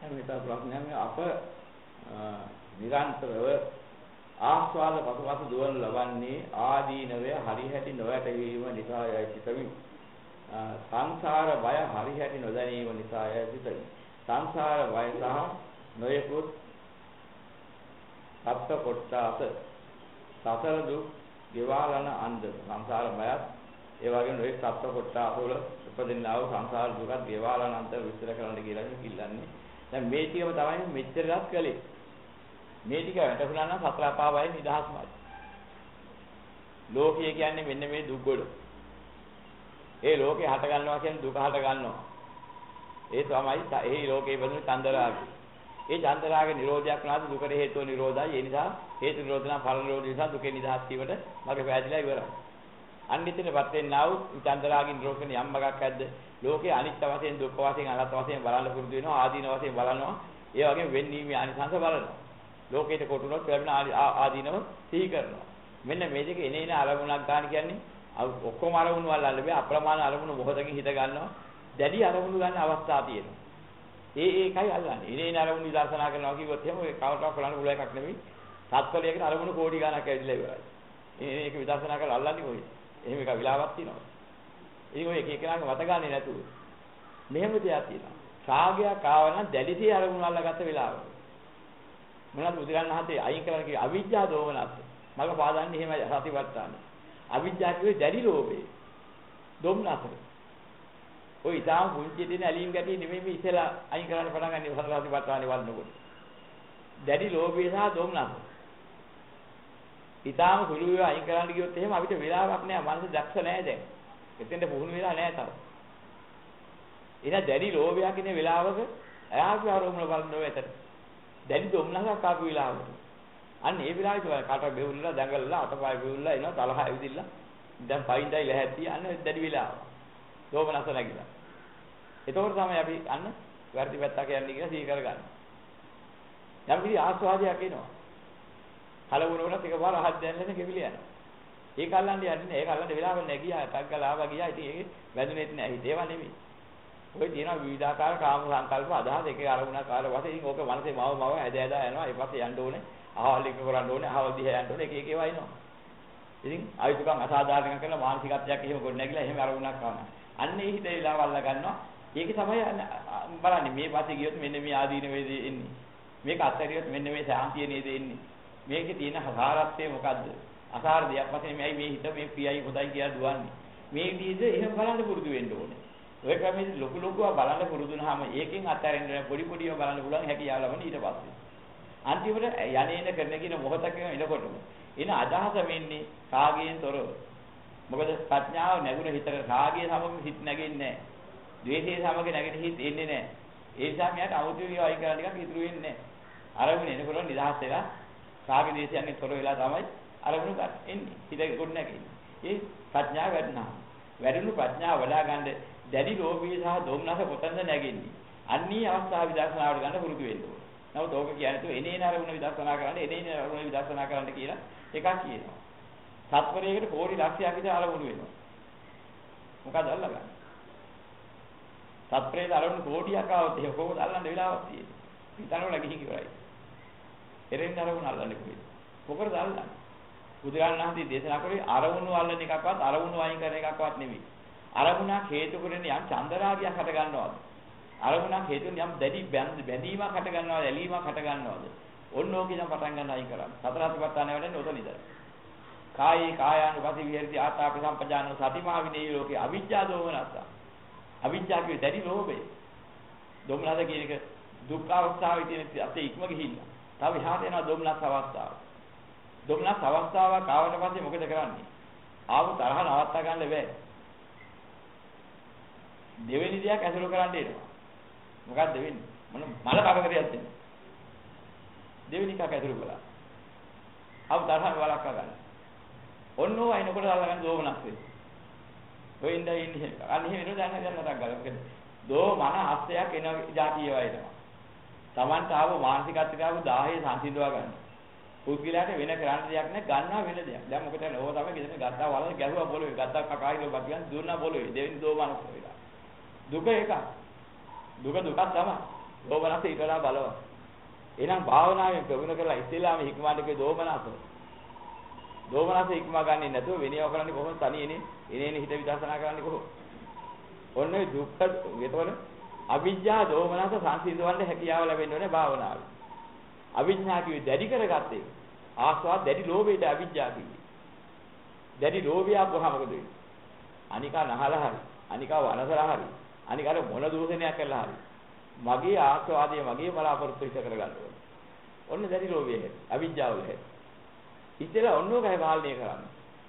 මෙතන ප්‍රශ්නයක් අප නිරන්තරව ආස්වාද පසුපස දුවන ලබන්නේ ආදීනවය හරිහැටි නොවැටහීම නිසායයි සිතමි. සංසාර බය හරිහැටි නොදැනීම නිසායයි සිතමි. සංසාර බය සහ නොයෙකුත් සත්‍ය කොටස සතර දුක් ගෙවාලන අන්ද සංසාර බයත් ඒ වගේම නොයෙක් සත්‍ය කොටස වල උපදින්නා වූ සංසාර දුකත් ගෙවාලන අන්ත විස්තර කරන්න කියලා කිල්ලන්නේ. දැන් මේ ටිකම තමයි මෙච්චරවත් කළේ. මේ ටික වැටුණා නම් සතර අපාවයි නිදහස්මයි. ලෝකය කියන්නේ මෙන්න මේ දුක් ගොඩ. ඒ ලෝකේ හට ගන්නවා කියන්නේ දුක හට ගන්නවා. ඒ තමයි ඒ ලෝකේ බඳුන චන්දරාගය. ඒ චන්දරාගේ නිරෝධයක් නාද දුකට හේතුව නිරෝධයි. ඒ නිසා හේතු නිරෝධ නම් ඵල නිරෝධ නිසා දුකේ නිදහස් වීමට මගේ පැහැදිලිලා ඉවරයි. අනිත්‍යපත් වෙන්නා වූ චන්දරාගේ නිරෝධන යම් බගක් ඇද්ද? ලෝකේ අනිත්‍ය වශයෙන් දුක් වශයෙන් අනාත්ම වශයෙන් බලන්න පුරුදු වෙනවා. ආදීන වශයෙන් බලනවා. ඒ වගේම වෙන්නීමේ ආනිසංස බලනවා. ලෝකයට කොටුනොත් ලැබෙන ආදීනව සිහි කරනවා. මෙන්න මේ දෙක එනේන අරමුණක් ගන්න කියන්නේ ඔක්කොම අරමුණු වල අල්ලන්නේ අප්‍රමාණ අරමුණු මොහොතකින් හිත ගන්නවා. දැඩි අරමුණු ගන්න අවස්ථා තියෙනවා. ඒකයි අල්ලන්නේ. එනේන අරමුණු විදර්ශනා කරනවා කිව්වොත් එහෙම ඒ කවදාවත් කරන්න පුළුවන් එකක් නෙමෙයි. සත්වලයකට අරමුණු කෝටි ගණක් ඇවිල්ලා ඉවරයි. මේක විදර්ශනා කරලා අල්ලන්නේ කොහේ? එහෙම එක විලාවක් තියෙනවා. ඉතින් ඔය එක එකනාගේ මත ගන්නේ නැතුව මෙහෙම දෙයක් තියෙනවා. රාගයක් ආවනම් දැඩිසේ අරමුණු අල්ලගත්ත වෙලාව. මොනවද බුදුරණන් හතේ අයින් කරන්න කිව්වේ අවිජ්ජා දෝමනස්ස. මම පාදන්නේ එහෙමයි සතිපට්ඨාන. අවිජ්ජා කිව්වේ දැඩි ලෝභේ. දොම්නසර. ඔය ඊටාම පුංචි දෙන ඇලීම් ගැටි නෙමෙයි මේ ඉතලා අයින් කරන්න පටන් ගන්න සතර සතිපට්ඨානේ වඩනකොට. දැඩි ලෝභය සහ දොම්නස. ඊටාම සුළු ඒවා අයින් කරන්න ගියොත් එහෙම අපිට වෙලාවක් නෑ. මනස දක්ෂ නෑ දැන්. එතෙන්ට පුහුණු වෙලා නෑ තාම. එන දැඩි ලෝභයක් ඉන්නේ වෙලාවක එයාගේ ආරෝමන බලනවා එතන. දැඩි දොම්නසක් ආපු වෙලාවට. අන්න ඒ වෙලාවේ කට බෙවුල්ලා දඟලලා අතපය බෙවුල්ලා එනවා තලහ ඇවිදින්න. දැන් පයින්දයි ලැහැත්ටි අන්න දැඩි වෙලාව. දොම්නස නැගිලා. එතකොට තමයි අපි අන්න වැඩි පැත්තක යන්නේ කියලා සීකර ගන්න. යම් කිසි ආස්වාදයක් එනවා. කලවුණුනත් එකපාර අහක් දැන්නගෙන කෙවිල යනවා. ඒක අල්ලන්න යන්නේ නැහැ. ඒක අල්ලන්න වෙලාවක් නැහැ ගියා. ටක් ගාලා ආවා ගියා. ඉතින් ඒක වැදුනේත් නැහැ. හිතේවා නෙමෙයි. ඔය තියෙනවා විවිධාකාර කාම සංකල්ප අදහස් එකේ අරමුණක් කාල වශයෙන් ඉතින් ඕක මනසේ මව ඇද යනවා. ඒ පස්සේ යන්න ඕනේ. අහවල් එක කරන්න ඕනේ. අහවල් දිහා යන්න ඕනේ. එක එක ඒවා එනවා. ඉතින් ආයුතුකම් අසාධාරණ කරන මානසිකත්වයක් එහෙම ගොඩ නැගිලා එහෙම අරමුණක් කරනවා. අන්න ඒ හිතේ වෙලාව අල්ල ගන්නවා. ඒක තමයි බලන්නේ මේ පස්සේ ගියොත් මෙන්න මේ ආදීන වේදී එන්නේ. මේක අත්හැරියොත් මෙන්න මේ සාන්තිය නේද එන්නේ. මේකේ තියෙන හසාරත්වය මොකද්ද? අසාර දෙයක් වශයෙන් මේ හිත මේ ප්‍රියයි හොඳයි කියලා දුවන්නේ. මේ විදිහට එහෙම බලන්න පුරුදු වෙන්න ඕනේ. ඔය ක්‍රමයේ ලොකු ලොකුව බලන්න පුරුදු වුණාම ඒකෙන් අත්හැරෙන්න පොඩි පොඩිව බලන්න පුළුවන් හැකියාව ලබන ඊට පස්සේ. අන්තිමට යන්නේන කරන කියන මොහොතකම එනකොටම එන අදහස වෙන්නේ රාගයෙන් තොරව. මොකද ප්‍රඥාව නැගුණ හිතට රාගය සමග හිත නැගෙන්නේ නැහැ. ද්වේෂය සමග නැගෙන හිත එන්නේ නැහැ. ඒ නිසා මෙයාට අවුරුදු වයි කරලා ටිකක් ඉතුරු වෙන්නේ නැහැ. අරමුණ එනකොට නිදහස් වෙලා රාග දේශයන්ගෙන් තොර වෙලා තමයි අරමුණු ගන්න එන්නේ. හිත ගොඩ නැගෙන්නේ. ඒ ප්‍රඥාව වැඩනවා. වැඩිණු ප්‍රඥාව වඩා ගන්න දැඩි ලෝභය සහ දෝමනස කොතනද නැගෙන්නේ. අන්නී අවස්ථාව විදර්ශනාවට ගන්න පුරුදු වෙන්න ඕනේ. නමුත් ඕක කියන්නේ තු එනේන අරමුණ විදර්ශනා කරන්න එනේන අරමුණ විදර්ශනා කරන්න කියලා එකක් කියනවා. සත්වරයකට කෝටි ලක්ෂයක් විතර අරමුණු වෙනවා. මොකද අල්ලගන්නේ? සත්ප්‍රේත අරමුණු කෝටියක් ආවොත් ඒක කොහොමද අල්ලන්න වෙලාවක් තියෙන්නේ? හිතනවල ගිහින් ඉවරයි. එරෙන් අරමුණු අල්ලන්නේ කොහෙද? මොකද අල්ලන්නේ? බුදුරජාණන් වහන්සේ දේශනා කරේ අරමුණු අල්ලන එකක්වත් අරමුණු වයින් කරන එකක්වත් නෙමෙයි. අරමුණක් හේතු කරගෙන යම් චන්දරාගයක් හට ගන්නවද? අරමුණක් හේතුන් යම් දැඩි බැඳීමක් හට ගන්නවද? ඇලීමක් හට ගන්නවද? ඔන්න ඕක ඉඳන් පටන් ගන්න අයින් කරන්න. සතර අතිපට්ඨානය වැඩන්නේ ඔතන ඉඳලා. කායේ කායානුපති විහෙරති ආතාපි සම්පජානෝ සතිමා විනේ ලෝකේ අවිජ්ජා දෝමනස්ස. අවිජ්ජා කියේ දැඩි ලෝභය. දෝමනස කියන එක දුක් අවස්ථාවේ තියෙන අපේ ඉක්ම ගිහිල්ලා. තව එහාට යනවා දෝමනස් අවස්ථාව. දෝමනස් අවස්ථාවක් ආවට පස්සේ මොකද කරන්නේ? ආපු තරහ නවත්තා ගන්න බැහැ. දෙවෙනි දෙයක් ඇසුරු කරන්න එනවා. මොකක්ද වෙන්නේ? මොන මල කපකරියක් දෙන්න. දෙවෙනි එකක් ඇසුරු කළා. ආපු තරහ වලක්ව ගන්න. ඔන්නෝ අයිනකොට අල්ලගන්න දෝමනස් වෙනවා. ඔය ඉඳලා ඉන්නේ. අනිත් එහෙම දැන් නටක් ගන්න. මොකද දෝ මන හස්තයක් එන જાතිය වයිනවා. Tamanට ආව මානසිකත්වයට ආව 10 සංසිඳවා ගන්න. පුද්ගලයාට වෙන කරන්න දෙයක් නැහැ ගන්නවා වෙන දෙයක්. දැන් මොකද ඕව තමයි ගෙදර ගත්තා වලන ගැහුවා පොළොවේ ගත්තා කකායිල බතියන් දුන්නා පොළොවේ දෙවෙනි දෝමනස් වෙලා. දුක එක. දුක දුකක් තමයි. දෝමනස ඊට වඩා බලවත්. එහෙනම් භාවනාවෙන් ප්‍රගුණ කරලා ඉස්සෙල්ලාම හික්මවන්නකේ දෝමනස. දෝමනස හික්ම ගන්නේ නැතුව වෙනව කරන්නේ කොහොමද? තනියනේ එනේනේ හිත විදර්ශනා කරන්නේ කොහොමද? ඔන්න දුක්ඛ එතකොට අවිජ්ජා දෝමනස සංසිඳවන්න හැකියාව ලැබෙන්න ඕනේ භාවනාවේ. අවිඥා කිව්වේ දැඩි කරගත්තේ. ආස්වාද දැඩි ලෝභයට අවිජ්ජා කිව්වේ. දැඩි ලෝභයක් කොහොමද වෙන්නේ? අනිකා නහලා හරි, අනිකා වනසලා හරි, අනිකාට මොන දෝෂණයක් කළා හරි. මගේ ආස්වාදයේ මගේ බලාපොරොත්තු ඉෂ්ට කරගන්න ඕනේ. ඔන්න දැඩි ලෝභය හැටි, අවිජ්ජාව හැටි. ඉතලා ඔන්නෝගයි පාලනය කරන්න.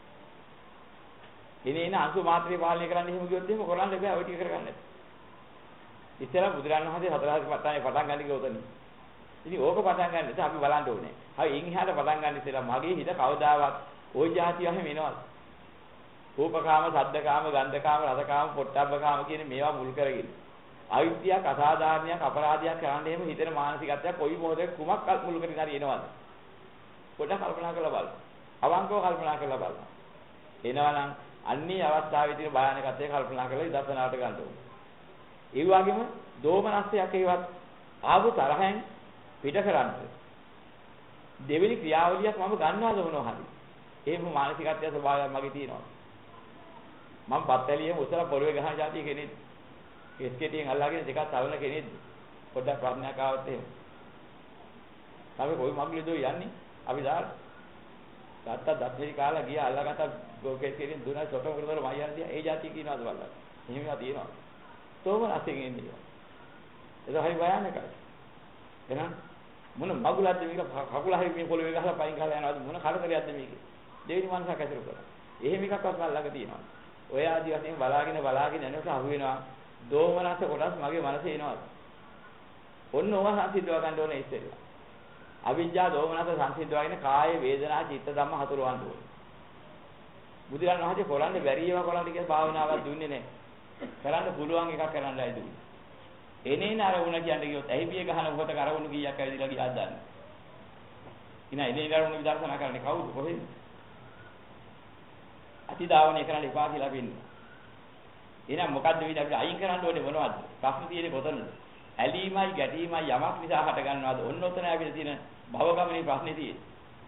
එනේන අංශු මාත්‍රේ පාලනය කරන්න එහෙම ගියොත් එහෙම කරන්න බෑ ඔය ටික කරගන්න. ඉතලා බුදුරණන් වහන්සේ හතරහත් පටන් ගන්න ගියොතනේ. ඉතින් ඕක පටන් ගන්න ඉතින් අපි බලන්න ඕනේ. හරි ඉන් එහාට පටන් ගන්න ඉතලා මගේ හිත කවදාවත් ওই જાතිය හැම වෙනවද? රූපකාම, සද්දකාම, ගන්ධකාම, රසකාම, පොට්ටබ්බකාම කියන මේවා මුල් කරගෙන. අවිද්‍යාවක්, අසාධාරණයක්, අපරාධයක් කරන්නේ එහෙම හිතෙන මානසිකත්වයක් කොයි මොහොතේ කුමක් මුල් කරගෙන හරි එනවද? පොඩ්ඩක් කල්පනා කරලා බලන්න. අවංකව කල්පනා කරලා බලන්න. එනවනම් අන්නේ අවස්ථාවේ තියෙන භයානකත්වය කල්පනා කරලා විදර්ශනාවට ගන්න ඕනේ. ඒ වගේම දෝමනස්සයක් ඒවත් ආපු තරහෙන් පිට කරන්න. දෙවෙනි ක්‍රියාවලියක් මම ගන්නවාද මොනවා හරි. එහෙම මානසිකත්වය ස්වභාවයක් මගේ තියෙනවා. මම පත්තලියෙම උසලා පොළවේ ගහන જાතිය කෙනෙක්. කෙස්කෙටියෙන් අල්ලාගෙන දෙකක් තවන කෙනෙක්. පොඩ්ඩක් ප්‍රඥාවක් ආවොත් එහෙම. අපි කොයි මග්ලේදෝ යන්නේ? අපි දාලා තාත්තා දත්තරි කාලා ගියා අල්ලගත්ත කෙස්කෙටියෙන් දුනා සොටම කරදර මයියන් දිහා ඒ જાතිය කියනවාද බලන්න. එහෙමවා තියෙනවා. තෝමනස්සෙන් එන්නේ. ඒක හරි භයානකයි. එහෙනම් මොන මගුලක්ද මේක කකුල හරි මේ පොළවේ ගහලා පයින් ගහලා යනවාද මොන කරදරයක්ද මේක? දෙවෙනි මනසක් ඇසුරු කරා. එහෙම එකක්වත් මල්ලක තියෙනවා. ඔය ආදි වශයෙන් බලාගෙන යනකොට අහු වෙනවා දෝමනස කොටස් මගේ මනසේ එනවා. ඔන්න ඕවා සංසිද්ධව ගන්න ඕනේ ඉස්සෙල්ලා. අවිජ්ජා දෝමනස සංසිද්ධවගෙන කාය වේදනා චිත්ත ධම්ම හතරවන්න ඕනේ. බුදුරණන් වහන්සේ කොරන්නේ බැරි ඒවා කොරන්න කියලා භාවනාවක් දුන්නේ නැහැ. කරන්න පුළුවන් එකක් කරන්නයි දුන්නේ. එනේන අරමුණ කියන්නේ කිව්වොත් ඇහි පිය ගහන මොහොතක අරමුණු කීයක් ඇවිදලා ගියාද දන්නේ. ඉතින් එනේන අරමුණු විදර්ශනා කරන්නේ කවුද කොහෙද? අතිදාවණය කරන්න එපා කියලා වෙන්නේ. එහෙනම් මොකද්ද මේ අපිට අයින් කරන්න ඕනේ මොනවද? ප්‍රශ්න තියෙන්නේ කොතනද? ඇලීමයි ගැටීමයි යමක් නිසා හට ගන්නවද? ඔන්න ඔතන අපිට තියෙන භවගමනේ ප්‍රශ්නේ තියෙන්නේ.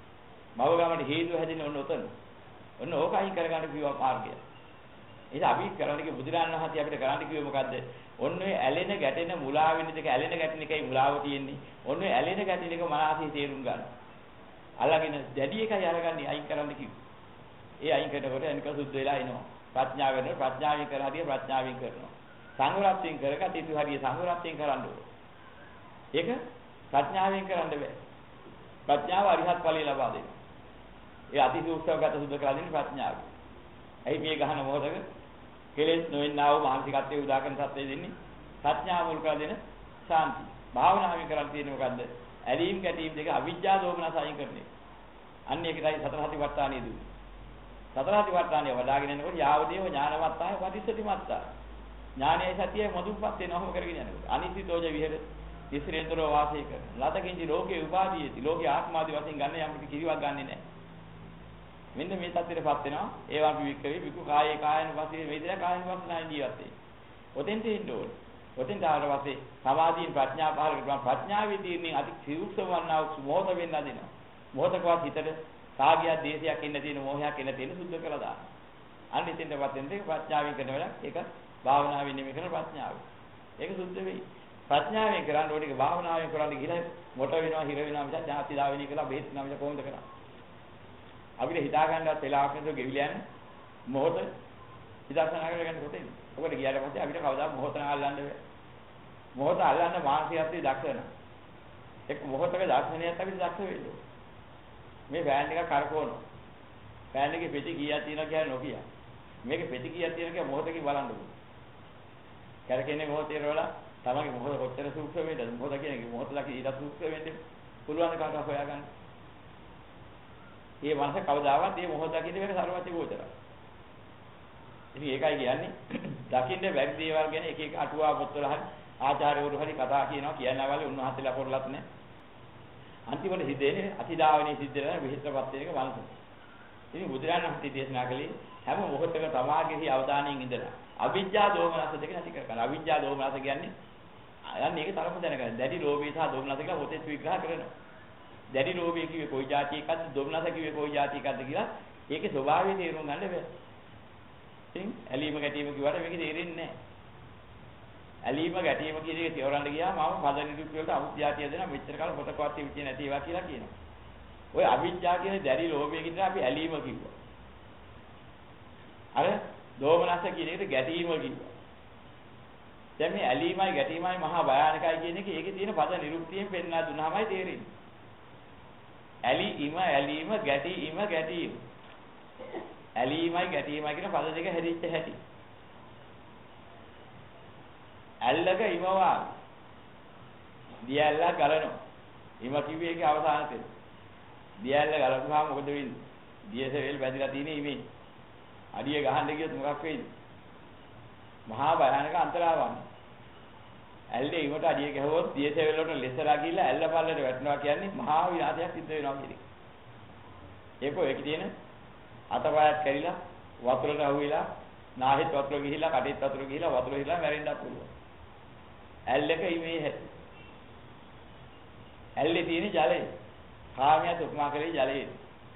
භවගමනේ හේතුව හැදෙන්නේ ඔන්න ඔතන. ඔන්න ඕක අයින් කරගන්න කිව්වා මාර්ගය. එහෙනම් අපි කරන්නේ බුදුරණන් වහන්සේ අපිට කරන්න කිව්වේ මොකද්ද? ඔන්න ඔය ඇලෙන ගැටෙන මුලා වෙන දෙක ඇලෙන ගැටෙන එකයි මුලාව තියෙන්නේ. ඔන්න ඔය ඇලෙන ගැටෙන එක මනසේ තේරුම් ගන්න. අල්ලගෙන දැඩි එකයි අරගන්නේ අයින් කරන්න කිව්වේ. ඒ අයින් කරනකොට අනික සුද්ධ වෙලා එනවා. ප්‍රඥාව වෙනවා. ප්‍රඥාවෙන් කර හරිය ප්‍රඥාවෙන් කරනවා. සංවරයෙන් කරගත් ඉතු හරිය සංවරයෙන් කරන්න ඕනේ. ඒක ප්‍රඥාවෙන් කරන්න බෑ. ප්‍රඥාව අරිහත් ඵලය ලබා දෙනවා. ඒ අති සූක්ෂමගත සුද්ධ කරලා දෙන්නේ ප්‍රඥාව. ඇයි මේ ගහන මොහොතක කෙලෙස් නොවෙන්නා වූ මානසිකත්වයේ උදාකරන සත්‍යය දෙන්නේ ප්‍රඥාව මුල් කරලා දෙන ශාන්ති. භාවනාවෙන් කරන් තියෙන්නේ මොකද්ද? ඇලීම් ගැටීම් දෙක අවිජ්ජා දෝමනස අයින් කරන්නේ. අන්න ඒකයි සතර සතිපට්ඨානෙ දුන්නේ. සතර සතිපට්ඨානය වඩාගෙන යනකොට යාවදේව ඥානවත්තාය පටිච්චසමුප්පාදයි. ඥානයයි සතියයි මදුප්පත් වෙනවම කරගෙන යනකොට අනිත්‍යෝජ විහෙර ඉස්රේන්තරෝ වාසය කරන. ලතකින්චි ලෝකේ උපාදීයති. ලෝකේ ආත්මාදී වශයෙන් ගන්න යම් කිසිවක් ගන්නෙ නැහැ. මෙන්න මේ තත්ත්වයටපත් වෙනවා. ඒවා විවික්කවේ විකු කායේ කායන වශයෙන් වේදනා කායන වශයෙන් ජීවත් වෙයි. ඔතෙන්ට එන්න ඕනේ. ඔතෙන්ට ආවට පස්සේ සමාධියෙන් ප්‍රඥා පහල කරනවා. ප්‍රඥාවේ තියෙන අති සිරුක්ෂම වන්නා වූ මොහොත වෙන්න දෙනවා. මොහොතකවත් හිතට කාගියක් දේශයක් ඉන්න තියෙන මොහයක් එන්න තියෙන සුද්ධ කළා දාන්න. අන්න ඉතින්ටපත් වෙන දෙක ප්‍රඥාවෙන් කරන වෙලාව ඒක භාවනාවෙන් නෙමෙයි කරන ප්‍රඥාව. ඒක සුද්ධ වෙයි. ප්‍රඥාවෙන් කරන්න ඕනේ ඒක භාවනාවෙන් කරන්න ගිහලා මොට වෙනවා හිර වෙනවා මිසක් ඥාති දාවෙනි කියලා බේත් නම් මිසක් කොහොමද කරන්නේ? අපිට හිතා ගන්නවත් වෙලාවක් නේද ගෙවිලා යන මොහොත විදර්ශනා කරගෙන කොටේ. ඔකට ගියාට පස්සේ අපිට කවදාවත් මොහොත අල්ලන්න බෑ. මොහොත අල්ලන්න මානසිකත්වයේ දක්ෂ වෙනවා. එක් මොහොතක දර්ශනයත් අපිට දක්ෂ වෙන්න ඕනේ. මේ ෆෑන් එක කරකවනවා. ෆෑන් එකේ පෙති කීයක් තියෙනවා කියලා නොකිය. මේකේ පෙති කීයක් තියෙනවා කියලා මොහොතකින් බලන්න ඕනේ. කරකෙන්නේ මොහොතේ වල තමගේ මොහොත කොච්චර සූක්ෂම වේද? මොහොත කියන්නේ මොහොත ලකී ඊට සූක්ෂම වෙන්නේ පුළුවන් කාටවත් හොයාගන්න. මේ මනස කවදාවත් මේ මොහොත දකින්න මේක සර්වඥ ගෝචරයි. ඉතින් ඒකයි කියන්නේ දකින්න බැරි දේවල් ගැන එක එක අටුවා පොත්වල හරි ආචාර්යවරු හරි කතා කියනවා කියනවාලේ උන්වහන්සේලා පොරලත් නැහැ. අන්තිමට හිතෙන්නේ අතිදාවනේ සිද්ධ වෙන විහිත්‍රපත් වෙන එක මනස. ඉතින් බුදුරජාණන් වහන්සේ දේශනා කළේ හැම මොහොතක තමාගේහි අවධානයෙන් ඉඳලා අවිජ්ජා දෝමනස දෙක නැති කර ගන්න. අවිජ්ජා දෝමනස කියන්නේ අයන් මේක තරම දැනගන්න. දැඩි ලෝභය සහ දෝමනස කියලා පොතේ විග්‍රහ කරනවා. දැඩි ලෝභය කිව්වේ කොයි જાති එකක්ද, දෝමනස කිව්වේ කොයි જાති එකක්ද කියලා ඒකේ ස්වභාවය තේරුම් ගන්න බෑ. ඉතින් ඇලීම ගැටීම කිව්වට මේක තේරෙන්නේ නැහැ. ඇලීම ගැටීම කියන එක තේරවන්න ගියාම මම පද නිරුක්ති වලට අවිද්‍යාව දෙනවා මෙච්චර කාල පොතකවත් විචේ නැති ඒවා කියලා කියනවා. ඔය අවිද්‍යාව කියන දැඩි ලෝභය කියන අපි ඇලීම කිව්වා. අර දෝමනස කියන එකට ගැටීම කිව්වා. දැන් මේ ඇලීමයි ගැටීමයි මහා භයානකයි කියන එක ඒකේ තියෙන පද නිරුක්තියෙන් පෙන්නලා දුන්නාමයි තේරෙන්නේ. ඇලීම ඇලීම ගැටීම ගැටීම. ඇලීමයි ගැටීමයි කියන පද දෙක හැදිච්ච හැටි. ඇල්ලක ඉමවා. දියැල්ල ගලනවා. ඉම කිව්වේ ඒකේ අවසාන තැන. දියැල්ල ගලපුවාම මොකද වෙන්නේ? දියසෙල් බැඳලා තියෙන්නේ ඉමේ. අඩිය ගහන්න ගියොත් මොකක් වෙයිද? මහා භයානක අන්තරාවන්නේ. ඇල්ලේ ඉමට අඩිය ගැහුවොත් දියසෙල් වලට ලෙසලා ගිහිල්ලා ඇල්ල පල්ලට වැටෙනවා කියන්නේ මහා විනාශයක් සිද්ධ වෙනවා කියන එක. ඒකේ තියෙන අතපයත් කැරිලා වතුරට අහුවිලා නාහෙත් වතුර ගිහිලා කටේත් වතුර ගිහිලා වතුර හිලා මැරෙන්නත් පුළුවන්. ඇල්ලක ඉමේ හැටි. ඇල්ලේ තියෙන ජලය. කාමයට උපමා කරේ ජලයේ.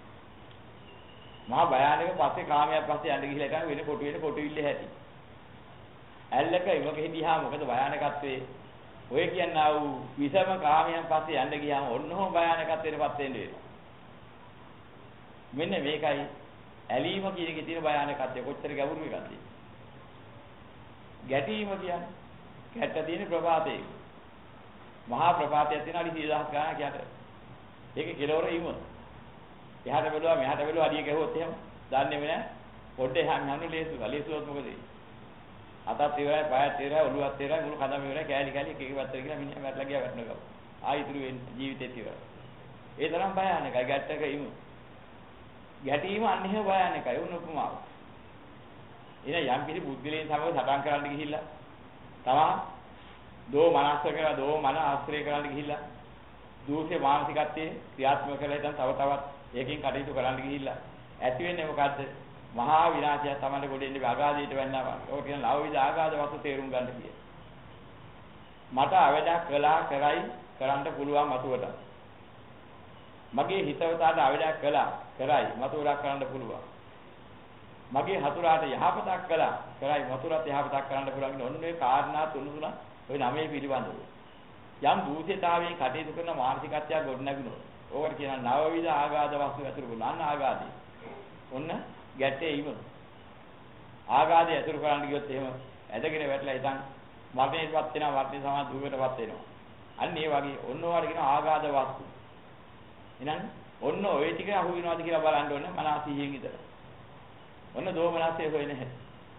මහා භයානක පස්සේ කාමයක් පස්සේ යන්න ගිහිලා ගන්න වෙන කොටුවිල්ල හැටි. ඇල්ලක ඉමක හිටියා මොකද භයානකත්වයේ ඔය කියනවා වූ විසම කාමයන් පස්සේ යන්න ගියාම ඔන්නෝම භයානකත්වයටපත් වෙන්න වෙනවා. මෙන්න මේකයි ඇලීම කියන එකේ තියෙන භයානකත්වය කොච්චර ගැඹුරු එකක්ද? ගැටීම කියන්නේ ගැට තියෙන ප්‍රපාතේ. මහා ප්‍රපාතයක් තියෙන අඩි 10000ක් ගණනක් යට. ඒකේ කෙලවර ඉම. එහාට බැලුවා මෙහාට බැලුවා අඩිය ගැහුවොත් එහෙම දන්නේම නැහැ. පොඩ්ඩේ හැම ලේසු. ලේසුවොත් මොකද වෙන්නේ? අතත් ඉවරයි, පයත් ඉවරයි, ඔළුවත් ඉවරයි, මුළු කඳම ඉවරයි, කෑලි කෑලි එක එක පැත්තට ගිහලා මිනිහා මැරලා ගියා වැටෙනවා. ආයි ඉතුරු වෙන්නේ ජීවිතේත් ඉවරයි. ඒ තරම් භයානකයි ගැට්ටක ඉම. ගැටීම අන්නේ භයානකයි උන් උපමාව. එන යම් කිසි බුද්ධිලෙන් සමග සටන් කරන්න ගිහිල්ලා තමා දෝ මනස කරලා දෝ මන ආශ්‍රය කරන්න ගිහිල්ලා දූෂේ මානසිකත්වයේ ක්‍රියාත්මක කරලා ඉතින් තව තවත් ඒකෙන් කටයුතු කරන්න ගිහිල්ලා ඇති වෙන්නේ මොකද්ද? මහා විනාශය තමයි ගොඩෙන්නේ අගාධයට වෙන්නවා. ඔය කියන ලෞකික ආගාධ වස්තු තේරුම් ගන්න කියේ. මට අවදක් කළා කරයි කරන්න පුළුවන් මතුවට. මගේ හිතවතාට අවදක් කළා කරයි මතුවරක් කරන්න පුළුවන්. මගේ හතුරාට යහපතක් කළා කරයි මතුරත් යහපතක් කරන්න පුළුවන් කියන ඔන්න ඔය කාරණා තුන ඔය නමේ පිළිබඳව. යම් දූෂිතාවයෙන් කටයුතු කරන මානසිකත්වයක් ගොඩනගිනොත් ඕකට කියනවා නවවිධ ආගාධ වස්තු ඇතුළු බලන්න ආගාධය. ඔන්න ගැටේ ඉම. ආගාධය ඇතුළු කරන්න ගියොත් එහෙම ඇදගෙන වැටලා ඉතින් මරණයටපත් වෙනවා මරණය සමාන දුකටපත් වෙනවා. අන්න ඒ වගේ ඔන්න ඔයාලට කියනවා ආගාධ වස්තු. එහෙනම් ඔන්න ඔය ටික අහු වෙනවද කියලා බලන්න ඕනේ මනස සිහියෙන් ඉතල. ඔන්න දෝමනස්සේ හොයන්නේ නැහැ.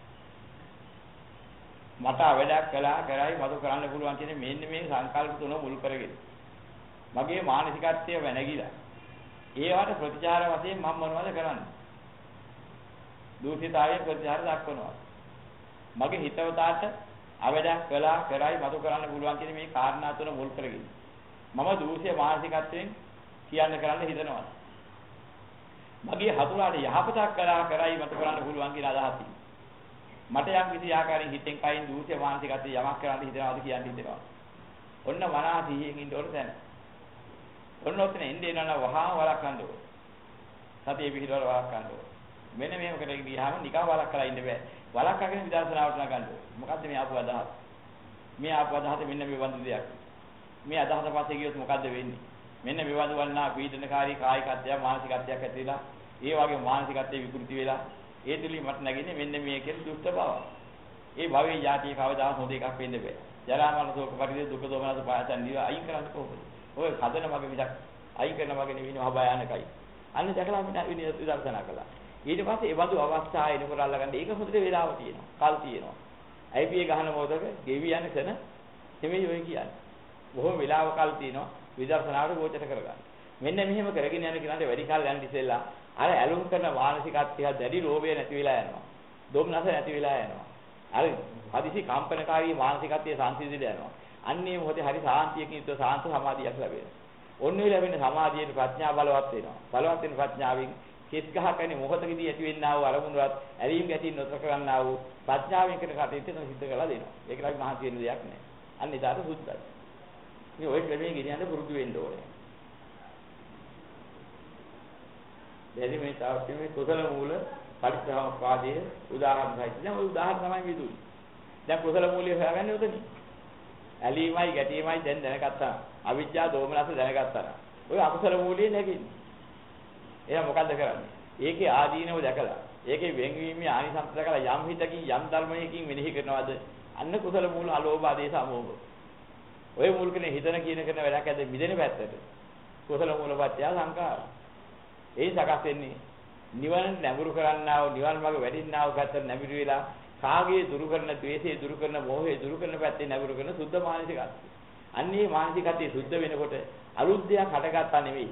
මට අවඩක් කළා කරයි මතු කරන්න පුළුවන් කියන මෙන්න මේ සංකල්ප තුන මුල් කරගෙන මගේ මානසිකත්වය වෙනගිලා ඒවට ප්‍රතිචාර වශයෙන් මම මොනවද කරන්නේ? දූෂිතාවයෙන් ප්‍රතිචාර දක්වනවා. මගේ හිතවතාට අවඩක් කළා කරයි මතු කරන්න පුළුවන් කියන මේ කාරණා තුන මුල් කරගෙන මම දූෂ්‍ය මානසිකත්වයෙන් කියන්න කරන්න හිතනවා. මගේ හතුරාට යහපතක් කළා කරයි මතු කරන්න පුළුවන් කියන අදහසින් මට යම් කිසි ආකාරයෙන් හිතෙන් කයින් දූෂ්‍ය මානසිකත්වයේ යමක් කරන්න හිතනවාද කියන්න හිතනවා. ඔන්න මනස සිහියෙන් ඉන්න ඕන තැන. ඔන්න ඔතන එන්නේ නන වහා වළක්වන්න ඕන. සතිය පිහිටවල වළක්වන්න ඕන. මෙන්න මේව කරගෙන ගියාම නිකන් වළක්වලා ඉන්න බෑ. වළක්වගෙන විදර්ශනාවට නගන්න ඕන. මොකද්ද මේ ආපු අදහස? මේ ආපු අදහස මෙන්න මේ වඳු දෙයක්. මේ අදහස පස්සේ ගියොත් මොකද්ද වෙන්නේ? මෙන්න මේ වඳු වන්නා පීඩනකාරී කායිකත්වය මානසිකත්වයක් ඇති වෙලා ඒ වගේ මානසිකත්වයේ විකෘති වෙලා ඒ තුලින් මට නැගින්නේ මෙන්න මේ කියන දුෂ්ට බව. ඒ භවයේ යටි කවදාවත් හොඳ එකක් වෙන්න බෑ. ජරා මරණ ශෝක පරිදේ දුක දෝමනස පායතන් දිව අයින් කරන්න කොහොමද? ඔය හදන මගේ මිසක් අයින් කරන මගේ නෙවෙයි මහ භයානකයි. අන්න දැකලා මම විදර්ශනා කළා. ඊට පස්සේ ඒ වඳු අවස්ථාව එනකොට අල්ලගන්න ඒක හොඳට වේලාව තියෙනවා. කල් තියෙනවා. IPA ගහන මොහොතක ගෙවි යන සෙන නෙමෙයි ඔය කියන්නේ. බොහොම වේලාව කල් තියෙනවා විදර්ශනාවට ගෝචර කරගන්න. මෙන්න මෙහෙම කරගෙන යන කෙනාට වැඩි කල් යන ඉතිසෙල්ලා අර ඇලුම් කරන මානසිකත්වය දැඩි ලෝභය නැති වෙලා යනවා. දොම්නස නැති වෙලා යනවා. අර හදිසි කම්පනකාරී මානසිකත්වයේ සංසිඳිලා යනවා. අන්නේ මොහොතේ හරි සාන්තියකින් යුක්ත සාන්ත සමාධියක් ලැබෙනවා. ඔන්න ඔය ලැබෙන සමාධියේ ප්‍රඥා බලවත් වෙනවා. බලවත් වෙන ප්‍රඥාවෙන් කෙස් ගහකනේ මොහොතකදී ඇති වෙන්නා වූ අරමුණවත් ඇලීම් ගැටීම් නොතර කරන්නා වූ ප්‍රඥාවෙන් කරන කටයුතු සිද්ධ කරලා දෙනවා. ඒක නම් මහත් වෙන දෙයක් නෑ. අන්න ඒකට සුද්ධයි. මේ ඔය ක්‍රමයේ ගෙනියන්න පුරුදු වෙන්න ඕනේ. දැන් මේ තාක්ෂණයේ මේ කුසල මූල පරිත්‍යාගපාදයේ උදාහරණ දෙයි. දැන් ඔය උදාහරණ තමයි මේ දුන්නේ. දැන් කුසල මූලය හොයාගන්නේ උතනින්. ඇලීමයි ගැටීමයි දැන් දැනගත්තා. අවිජ්ජා දෝමනස දැනගත්තා. ඔය අකුසල මූලයේ නැගින්නේ. එහෙනම් මොකද්ද කරන්නේ? ඒකේ ආදීනව දැකලා, ඒකේ වෙන්වීමේ ආනිසංස දැකලා යම් හිතකින් යම් ධර්මයකින් මෙනෙහි කරනවාද? අන්න කුසල මූල අලෝභ ආදේශ අමෝහ. ඔය මූල කෙනේ හිතන කියන කරන වැඩක් ඇද්ද මිදෙන පැත්තට. කුසල මූල පත්‍ය සංඛාර. ඒ සකස් වෙන්නේ නිවන නැඹුරු කරන්නා වූ නිවන් මාර්ග වැඩින්නා වූ පැත්තට නැඹුරු වෙලා කාගේ දුරු කරන, ද්වේෂයේ දුරු කරන, මෝහයේ දුරු කරන පැත්තේ නැඹුරු කරන සුද්ධ මානසිකත්වය. අන්නේ මානසිකත්වයේ සුද්ධ වෙනකොට අලුත් දෙයක් හටගත්තා නෙවෙයි.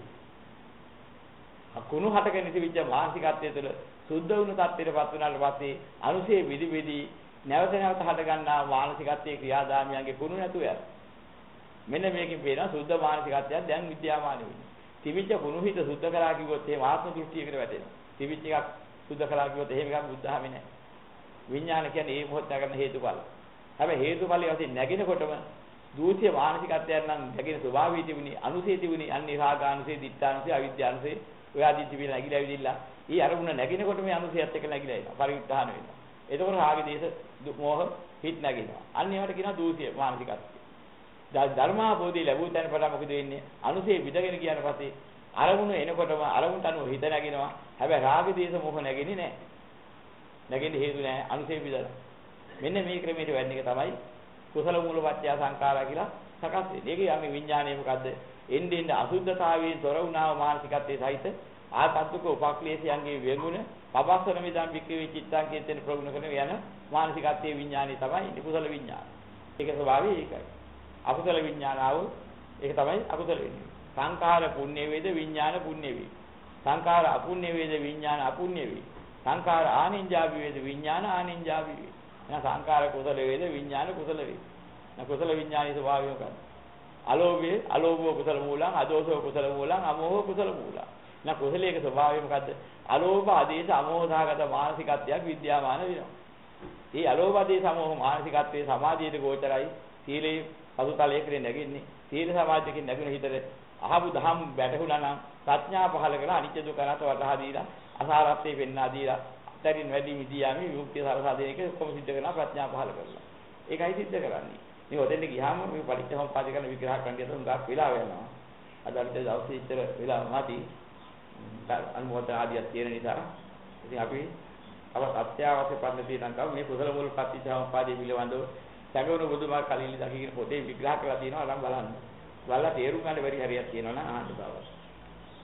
කුණු හටගෙන ඉතිවිච්ච මානසිකත්වයේ තුළ සුද්ධ වුණු තත්ත්වයටපත් වුණාට පස්සේ අනුසේ විදි නැවත නැවත හටගන්නා මානසිකත්වයේ ක්‍රියාදාමයන්ගේ කුණු නැතුව යන. මෙන්න මේකෙන් පේනවා සුද්ධ මානසිකත්වයක් දැන් විද්‍යාමාන වෙන්නේ. තිවිච්ච කුණු හිත සුද්ධ කරා කිව්වොත් එහෙම ආත්ම දෘෂ්ටියකට වැටෙනවා. තිවිච්ච එකක් සුද්ධ කරා කිව්වොත් එහෙම එකක් බුද්ධහමේ නැහැ. විඥාන කියන්නේ ඒ මොහොත කරන හේතුඵල. හැබැයි හේතුඵලයේ වශයෙන් නැගිනකොටම දූෂ්‍ය මානසිකත්වයන් නම් නැගින ස්වභාවය තිබුණේ අනුසේ තිබුණේ අන්නේ රාගානුසේ, ditthානුසේ, අවිද්‍යානුසේ ඔය ආදී තිබිලා නැగిලා විදිලා. ඊ අරමුණ නැගිනකොට මේ අනුසයත් එක්ක නැగిලා එනවා. පරිඋත්ථාන වෙනවා. එතකොට රාග දේශ මොහ හිත නැගිනවා. අන්න ඒවට කියනවා දූෂ්‍ය මානසිකත්වය. ධර්මාභෝධය ලැබුව තැන පටන් මොකද වෙන්නේ? අනුසේ විදගෙන කියන පස්සේ අරමුණ එනකොටම අරමුණට අනුව හිත නැගිනවා. හැබැයි රාග දේශ මොහ නැගෙන්නේ නැහැ. නැගෙන්නේ හේතු නැහැ. අනුසේ විදලා. මෙන්න මේ ක්‍රමයට වෙන්නේ එක තමයි කුසල මූලපත්‍ය සංඛාරා කියලා සකස් වෙන්නේ. ඒකේ යන්නේ විඥානය මොකද්ද? එන්නේ එන්නේ අසුද්ධතාවයෙන් තොර වුණා මානසිකත්වයේ සහිත ආතත්තුක උපක්ලේශයන්ගේ වෙගුණ පබස්සන මිදම් වික්‍රේ චිත්තං කියන ප්‍රගුණ කරන යන මානසිකත්වයේ විඥානය තමයි කුසල විඥාන. ඒක ස්වභාවය ඒකයි. අකුසල විඥානාව ඒක තමයි අකුසල වෙන්නේ. සංඛාර පුණ්‍ය වේද විඥාන පුණ්‍ය වේ. සංඛාර අපුණ්‍ය වේද විඥාන අපුණ්‍ය වේ. සංඛාර ආනින්ජාවි වේද විඥාන ආනින්ජාවි වේ. එහෙනම් සංඛාර කුසල වේද විඥාන කුසල වේ. කුසල විඥානයේ ස්වභාවය මොකක්ද? අලෝභයේ අලෝභෝ කුසල මූලං, අදෝෂෝ කුසල මූලං, අමෝහෝ කුසල මූලං. එහෙනම් කුසලයේ ස්වභාවය මොකද්ද? අලෝභ ආදේශ අමෝහදාගත මානසිකත්වයක් විද්‍යාමාන වෙනවා. මේ අලෝභ ආදේශ අමෝහ මානසිකත්වයේ සමාධියට ගෝචරයි. සීලේ පසුතලයේ කරේ නැගින්නේ. සීල සමාධියකින් නැගුණ හිතට අහබු දහම් වැටහුණා නම් ප්‍රඥා පහල කරලා අනිත්‍ය දුක්ඛ අනාත්ම වටහා දීලා අසාරත්වයේ පෙන්වා දීලා අතරින් වැඩි මිදියාමි විමුක්තිය සරසා දෙන එක කොහොම සිද්ධ කරනවා? ප්‍රඥා පහල කරලා. ඒකයි සිද්ධ කරන්නේ. මේ ඔතෙන්ට ගියාම මේ පරිච්ඡේදම් කරන විග්‍රහ කරන්න යන උගක් වෙලා වෙනවා. අද අපිට දවසේ ඉතර වෙලා නැති අනුමත ආදියක් තියෙන නිසා ඉතින් අපි අත්‍යවශ්‍ය පද්ධතිය නම් මේ කුසල මූල පරිච්ඡේදම් පිළිබඳව සැඟවුණු බුදුමා කලින් දකින්න පොතේ විග්‍රහ කරලා තියෙනවා නම් බලන්න. බලලා තේරුම් ගන්න බැරි හරියක් තියෙනවා නම් අහන්න බව.